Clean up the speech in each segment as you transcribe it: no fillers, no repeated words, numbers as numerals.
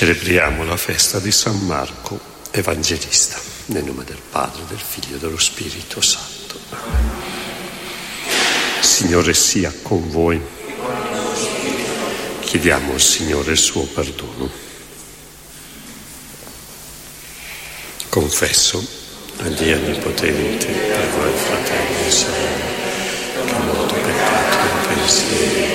Celebriamo la festa di San Marco, Evangelista, nel nome del Padre, del Figlio e dello Spirito Santo. Signore sia con voi. Chiediamo al Signore il suo perdono. Confesso a Dio Onnipotente per voi fratelli e sorelle che ho molto peccato in pensiero,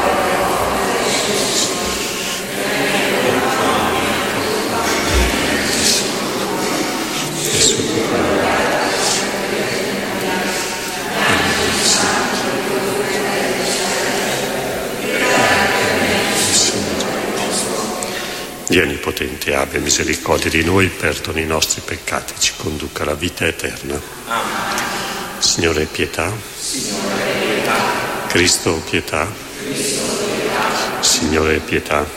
Dio Onnipotente abbia misericordia di noi, perdoni i nostri peccati, ci conduca alla vita eterna. Signore pietà. Cristo pietà. Signore pietà.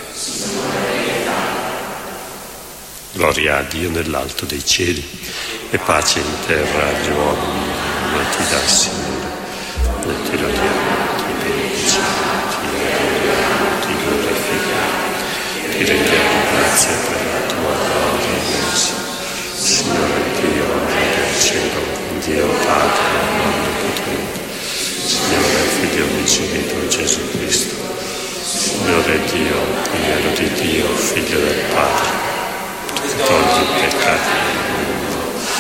Gloria a Dio nell'alto dei cieli e pace in terra agli uomini amati dal Signore. Noi ti lodiamo, ti benediciamo, ti glorifichiamo, ti rendiamo grazie per la tua gloria immensa. Signore Dio, Re del cielo, Dio Padre Onnipotente, Signore Figlio unigenito Gesù Cristo, Signore Dio, Figlio di Dio, Figlio del Padre, tu che togli i peccati del mondo,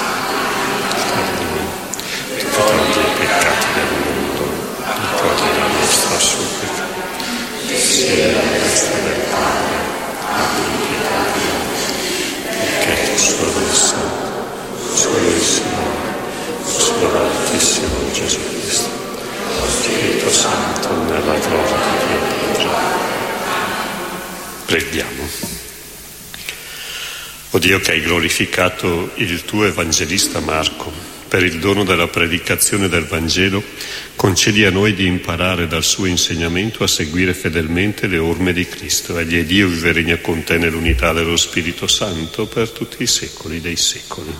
tu che togli i peccati del mondo, ricordi la nostra supplica, sia la destra del Padre, abbi pietà di noi, perché tu solo il Santo, solo il Signore, solo l'Altissimo Gesù Cristo, Spirito Santo nella gloria di Dio Padre. Preghiamo. O Dio che hai glorificato il tuo Evangelista Marco, per il dono della predicazione del Vangelo, concedi a noi di imparare dal suo insegnamento a seguire fedelmente le orme di Cristo. Egli è Dio, vive e regna con te nell'unità dello Spirito Santo per tutti i secoli dei secoli.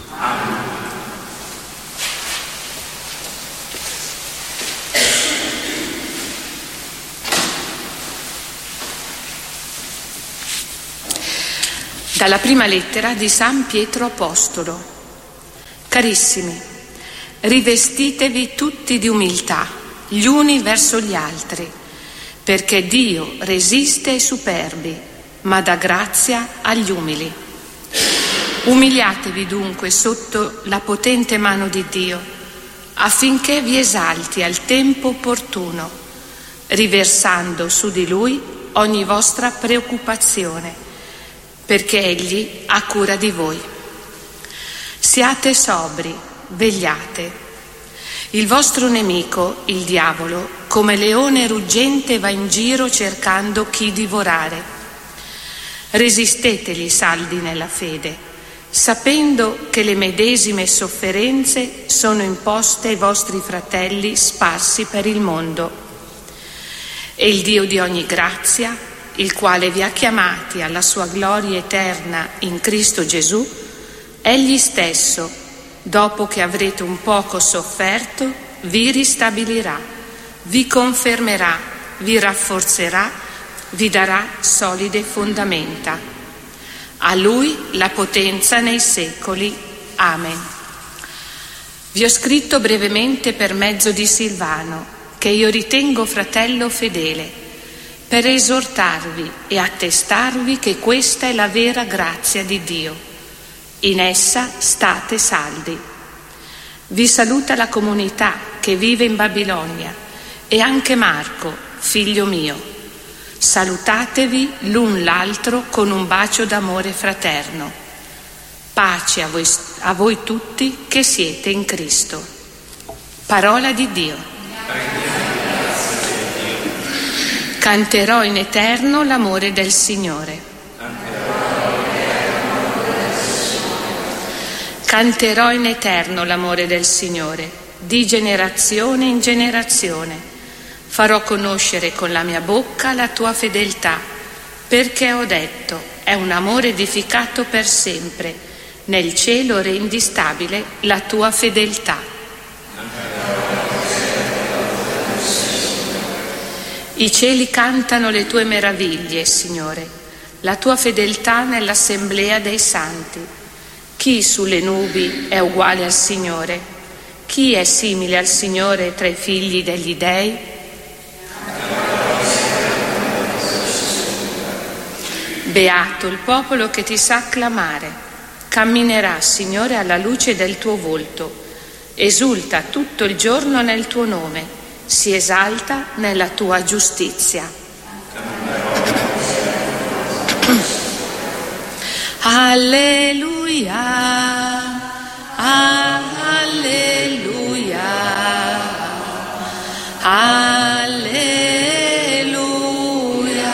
Dalla prima lettera di San Pietro Apostolo. Carissimi, rivestitevi tutti di umiltà, gli uni verso gli altri, perché Dio resiste ai superbi, ma dà grazia agli umili. Umiliatevi dunque sotto la potente mano di Dio, affinché vi esalti al tempo opportuno, riversando su di Lui ogni vostra preoccupazione, perché Egli ha cura di voi. Siate sobri, vegliate. Il vostro nemico, il diavolo, come leone ruggente va in giro cercando chi divorare. Resistetegli saldi nella fede, sapendo che le medesime sofferenze sono imposte ai vostri fratelli sparsi per il mondo. E il Dio di ogni grazia, il quale vi ha chiamati alla sua gloria eterna in Cristo Gesù, Egli stesso, dopo che avrete un poco sofferto, vi ristabilirà, vi confermerà, vi rafforzerà, vi darà solide fondamenta. A Lui la potenza nei secoli. Amen. Vi ho scritto brevemente per mezzo di Silvano, che io ritengo fratello fedele, per esortarvi e attestarvi che questa è la vera grazia di Dio. In essa state saldi. Vi saluta la comunità che vive in Babilonia e anche Marco, figlio mio. Salutatevi l'un l'altro con un bacio d'amore fraterno. Pace a voi tutti che siete in Cristo. Parola di Dio. Canterò in eterno l'amore del Signore. Canterò in eterno l'amore del Signore, di generazione in generazione. Farò conoscere con la mia bocca la tua fedeltà, perché ho detto, è un amore edificato per sempre. Nel cielo rendi stabile la tua fedeltà. I cieli cantano le tue meraviglie, Signore. la tua fedeltà nell'assemblea dei santi. Chi sulle nubi è uguale al Signore? Chi è simile al Signore tra i figli degli dei? Beato il popolo che ti sa acclamare. Camminerà, Signore, alla luce del tuo volto. Esulta tutto il giorno nel tuo nome. Si esalta nella tua giustizia. Alleluia, alleluia, alleluia.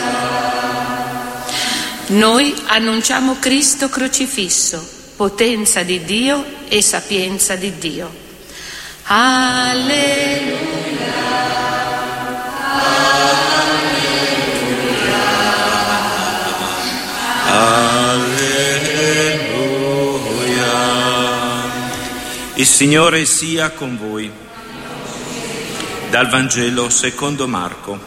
Noi annunciamo Cristo crocifisso, potenza di Dio e sapienza di Dio. Alleluia. Il Signore sia con voi. Dal Vangelo secondo Marco.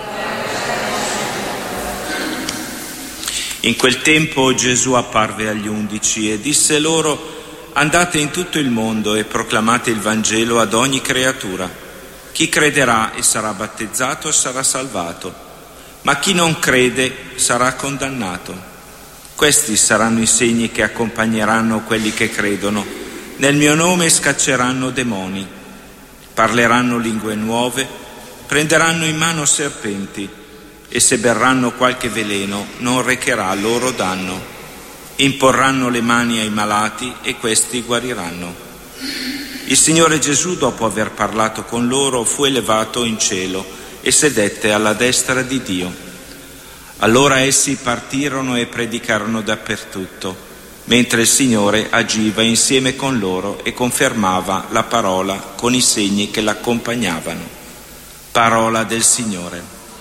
In quel tempo Gesù apparve agli 11 e disse loro: andate in tutto il mondo e proclamate il Vangelo ad ogni creatura. Chi crederà e sarà battezzato sarà salvato, ma chi non crede sarà condannato. Questi saranno i segni che accompagneranno quelli che credono. Nel mio nome scacceranno demoni, parleranno lingue nuove, prenderanno in mano serpenti e se berranno qualche veleno non recherà loro danno. Imporranno le mani ai malati e questi guariranno. Il Signore Gesù, dopo aver parlato con loro, fu elevato in cielo e sedette alla destra di Dio. Allora essi partirono e predicarono dappertutto, mentre il Signore agiva insieme con loro e confermava la parola con i segni che l'accompagnavano. Parola del Signore.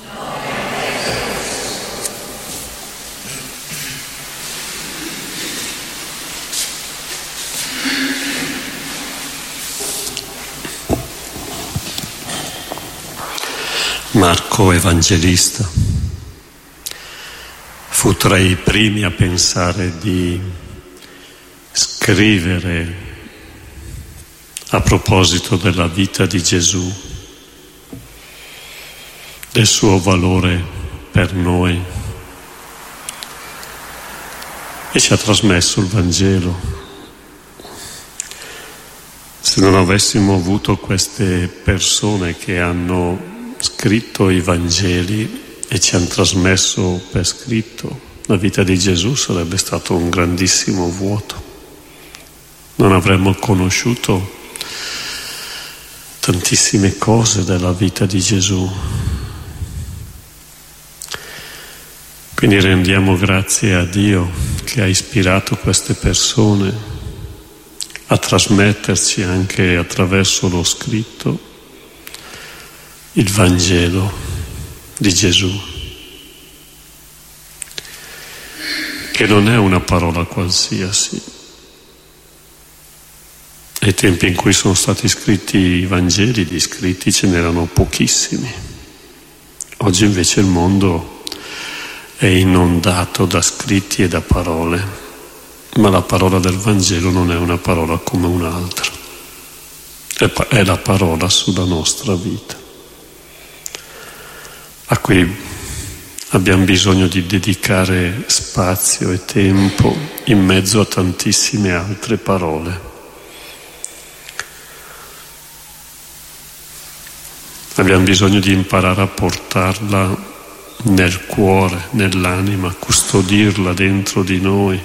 Marco Evangelista fu tra i primi a pensare di scrivere a proposito della vita di Gesù, del suo valore per noi, e ci ha trasmesso il Vangelo. Se non avessimo avuto queste persone che hanno scritto i Vangeli e ci hanno trasmesso per scritto la vita di Gesù, sarebbe stato un grandissimo vuoto. Non avremmo conosciuto tantissime cose della vita di Gesù. Quindi rendiamo grazie a Dio che ha ispirato queste persone a trasmetterci anche attraverso lo scritto il Vangelo di Gesù, che non è una parola qualsiasi. Ai tempi in cui sono stati scritti i Vangeli, di scritti ce n'erano pochissimi. Oggi invece il mondo è inondato da scritti e da parole, ma la parola del Vangelo non è una parola come un'altra, è la parola sulla nostra vita, a cui abbiamo bisogno di dedicare spazio e tempo in mezzo a tantissime altre parole. Abbiamo bisogno di imparare a portarla nel cuore, nell'anima, custodirla dentro di noi,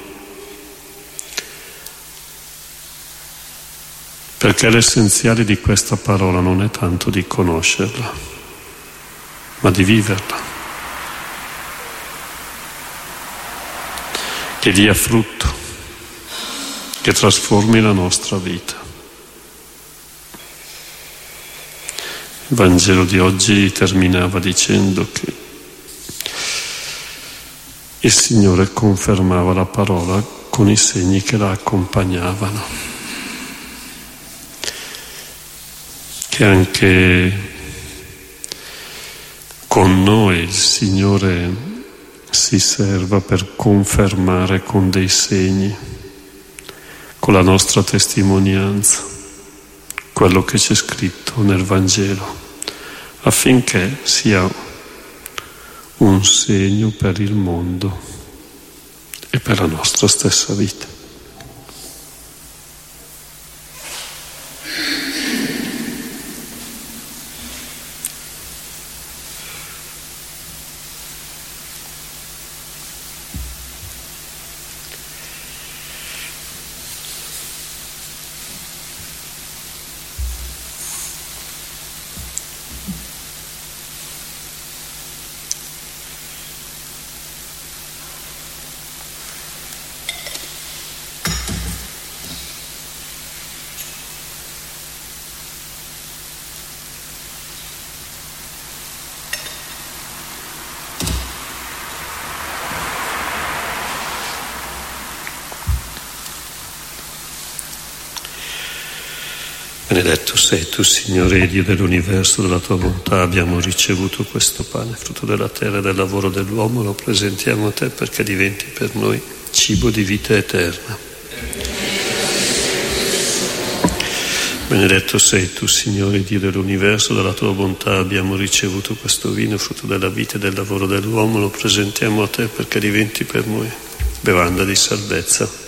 perché l'essenziale di questa parola non è tanto di conoscerla, ma di viverla, che dia frutto, che trasformi la nostra vita. Il Vangelo di oggi terminava dicendo che il Signore confermava la parola con i segni che la accompagnavano, che anche con noi il Signore si serva per confermare con dei segni, con la nostra testimonianza, quello che c'è scritto nel Vangelo, affinché sia un segno per il mondo e per la nostra stessa vita. Benedetto sei tu, Signore, Dio dell'universo, della tua bontà abbiamo ricevuto questo pane, frutto della terra e del lavoro dell'uomo, lo presentiamo a te perché diventi per noi cibo di vita eterna. Benedetto sei tu, Signore, Dio dell'universo, dalla tua bontà abbiamo ricevuto questo vino, frutto della vita e del lavoro dell'uomo, lo presentiamo a te perché diventi per noi bevanda di salvezza.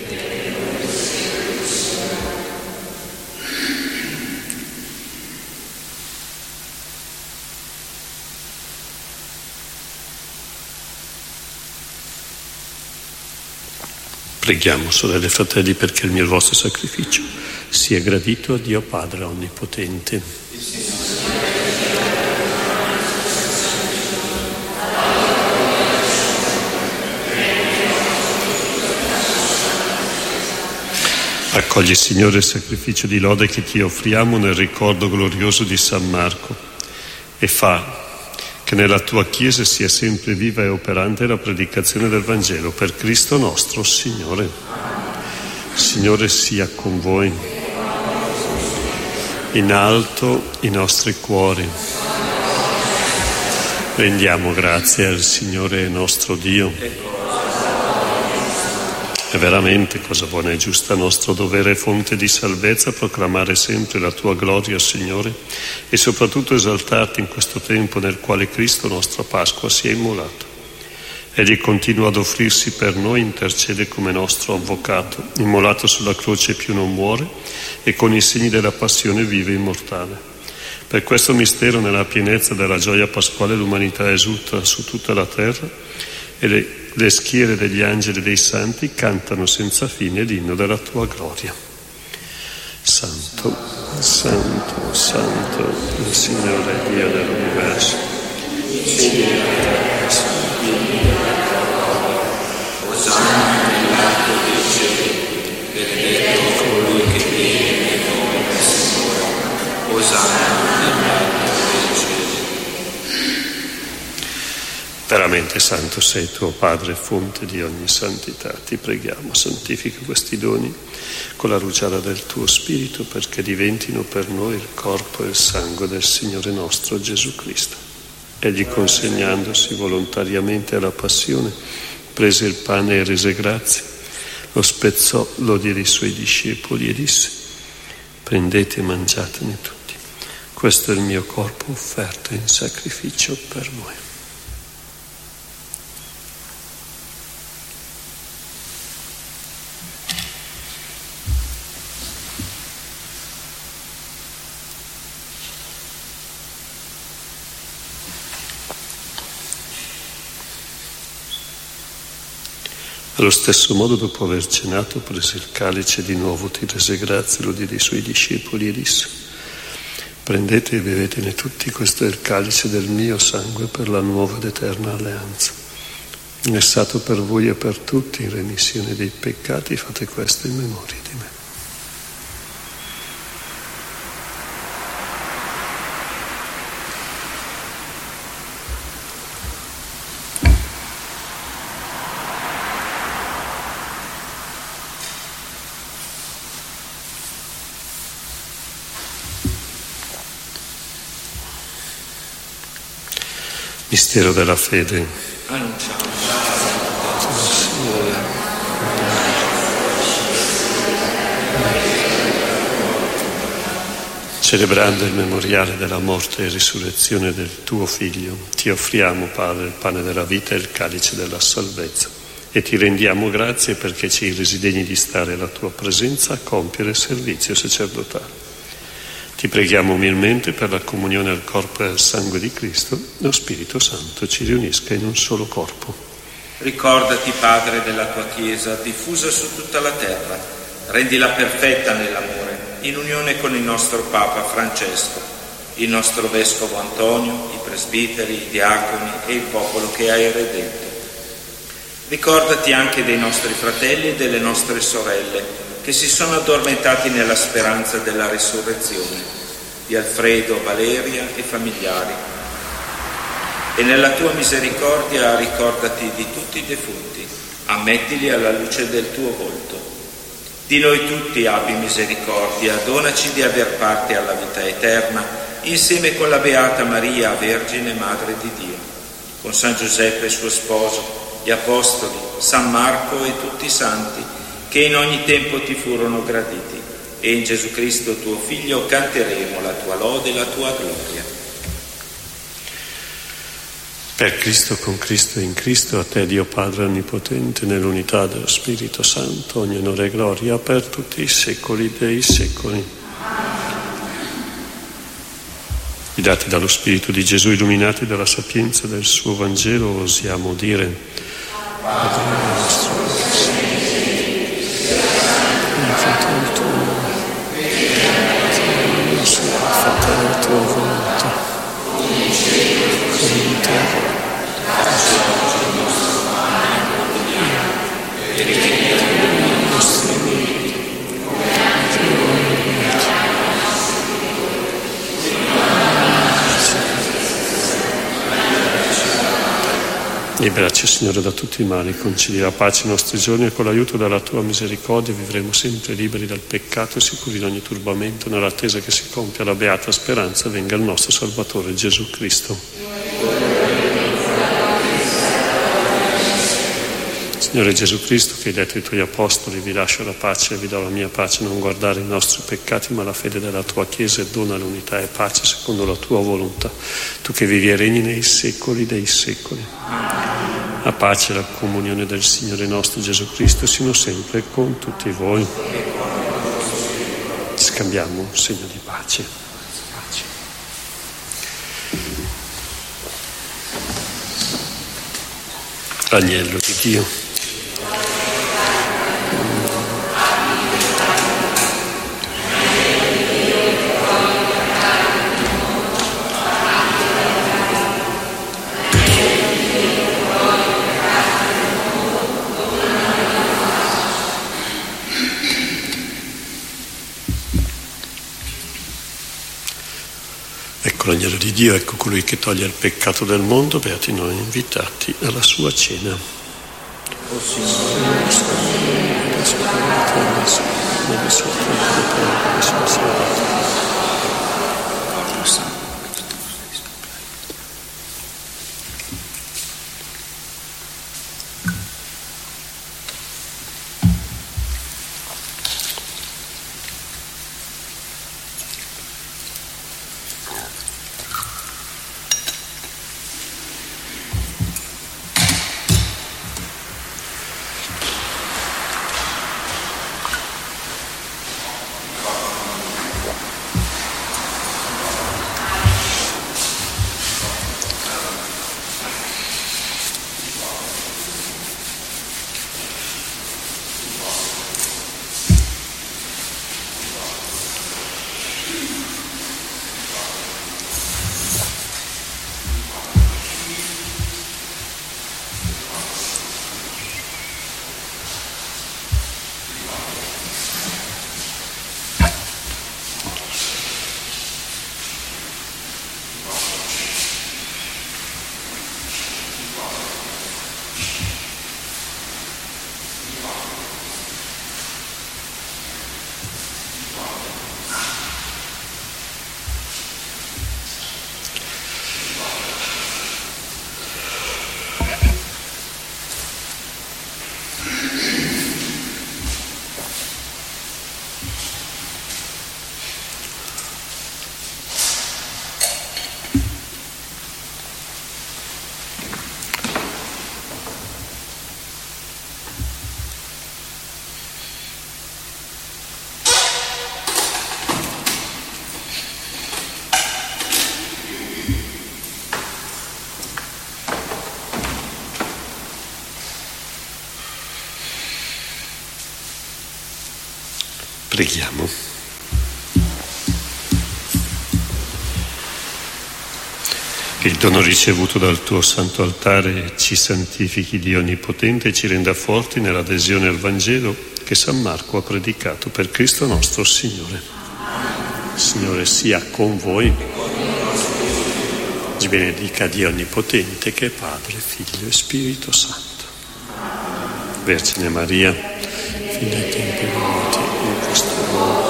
Preghiamo, sorelle e fratelli, perché il mio e il vostro sacrificio sia gradito a Dio Padre Onnipotente. Accogli, Signore, il sacrificio di lode che ti offriamo nel ricordo glorioso di San Marco e fa che nella tua Chiesa sia sempre viva e operante la predicazione del Vangelo per Cristo nostro Signore. Signore sia con voi. In alto i nostri cuori. Rendiamo grazie al Signore nostro Dio. È veramente cosa buona e giusta, nostro dovere e fonte di salvezza, proclamare sempre la tua gloria, Signore, e soprattutto esaltarti in questo tempo nel quale Cristo, nostra Pasqua, si è immolato. Egli continua ad offrirsi per noi, intercede come nostro avvocato, immolato sulla croce più non muore e con i segni della passione vive immortale. Per questo mistero, nella pienezza della gioia pasquale, l'umanità esulta su tutta la terra e le schiere degli angeli e dei santi cantano senza fine l'inno della tua gloria. Santo, Santo, Santo, il Signore Dio dell'universo. Osanna nell'alto dei cieli, benedetto colui che viene nel nome del Signore. Osanna nell'alto dei cieli. Veramente santo sei tuo Padre, fonte di ogni santità. Ti preghiamo, santifica questi doni con la rugiada del tuo Spirito, perché diventino per noi il corpo e il sangue del Signore nostro Gesù Cristo. Egli, consegnandosi volontariamente alla passione, prese il pane e rese grazie, lo spezzò, lo diede ai suoi discepoli e disse: prendete e mangiatene tutti, questo è il mio corpo offerto in sacrificio per voi. Allo stesso modo, dopo aver cenato, prese il calice di nuovo, ti rese grazie, lo diede ai suoi discepoli e disse: prendete e bevetene tutti, questo è il calice del mio sangue per la nuova ed eterna alleanza, versato per voi e per tutti in remissione dei peccati. Fate questo in memoria di me. Mistero della fede. Annunciamo Celebrando il memoriale della morte e risurrezione del tuo Figlio, ti offriamo, Padre, il pane della vita e il calice della salvezza e ti rendiamo grazie perché ci resi degni di stare alla tua presenza a compiere il servizio sacerdotale. Ti preghiamo umilmente per la comunione al corpo e al sangue di Cristo, lo Spirito Santo ci riunisca in un solo corpo. Ricordati, Padre, della tua Chiesa diffusa su tutta la terra, rendila perfetta nell'amore, in unione con il nostro Papa Francesco, il nostro Vescovo Antonio, i presbiteri, i diaconi e il popolo che hai redento. Ricordati anche dei nostri fratelli e delle nostre sorelle che si sono addormentati nella speranza della risurrezione, di Alfredo, Valeria e familiari. E nella tua misericordia ricordati di tutti i defunti, ammettili alla luce del tuo volto. Di noi tutti abbi misericordia, donaci di aver parte alla vita eterna, insieme con la Beata Maria, Vergine Madre di Dio, con San Giuseppe suo sposo, gli Apostoli, San Marco e tutti i santi, che in ogni tempo ti furono graditi, e in Gesù Cristo tuo Figlio canteremo la tua lode e la tua gloria. Per Cristo, con Cristo e in Cristo, a te Dio Padre Onnipotente, nell'unità dello Spirito Santo, ogni onore e gloria per tutti i secoli dei secoli. Guidati dallo Spirito di Gesù, illuminati dalla sapienza del suo Vangelo, osiamo dire: Padre nostro, fatta la tua volontà, come in terra. Liberaci, Signore, da tutti i mali, concedi la pace ai nostri giorni e con l'aiuto della tua misericordia vivremo sempre liberi dal peccato e sicuri da ogni turbamento, nell'attesa che si compia la beata speranza venga il nostro Salvatore Gesù Cristo. Signore Gesù Cristo, che hai detto ai tuoi apostoli: vi lascio la pace e vi do la mia pace, non guardare i nostri peccati ma la fede della tua Chiesa, e dona l'unità e pace secondo la tua volontà, tu che vivi e regni nei secoli dei secoli. La pace e la comunione del Signore nostro Gesù Cristo siano sempre con tutti voi. Scambiamo un segno di pace. Agnello di Dio. Ecco l'agnello di Dio, ecco colui che toglie il peccato del mondo, beati noi invitati alla sua cena. O Signore, Preghiamo. Il dono ricevuto dal tuo santo altare ci santifichi, Dio Onnipotente, e ci renda forti nell'adesione al Vangelo che San Marco ha predicato per Cristo nostro Signore. Signore sia con voi. Ci benedica Dio Onnipotente, che è Padre, Figlio e Spirito Santo. Vergine Maria, fino ai tempi venuti in questo mondo.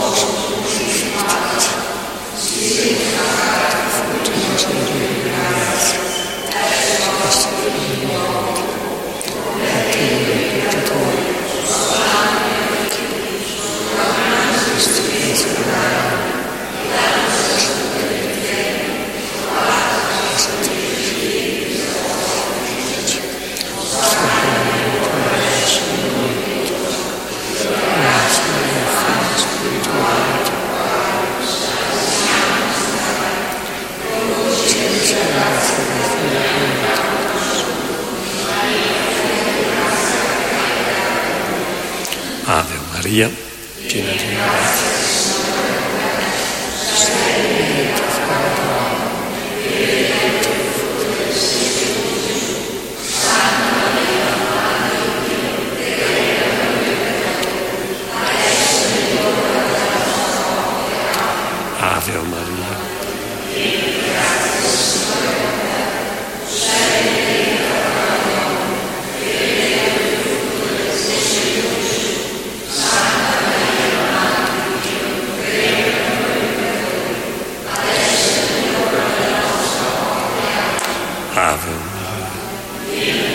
Ave Maria, piena di grazia. Ave Maria. Ave Maria.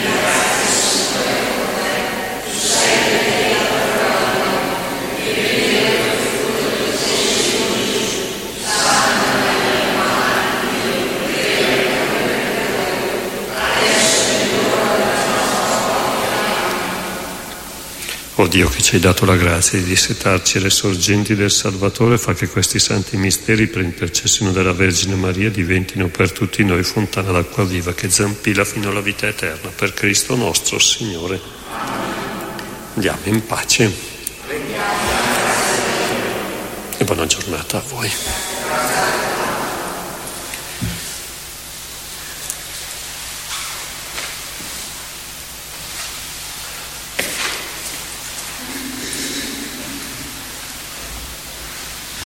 O Dio, che ci hai dato la grazia di dissetarci le sorgenti del Salvatore, fa che questi santi misteri, per intercessione della Vergine Maria, diventino per tutti noi fontana d'acqua viva che zampilla fino alla vita eterna. Per Cristo nostro Signore. Andiamo in pace. E buona giornata a voi.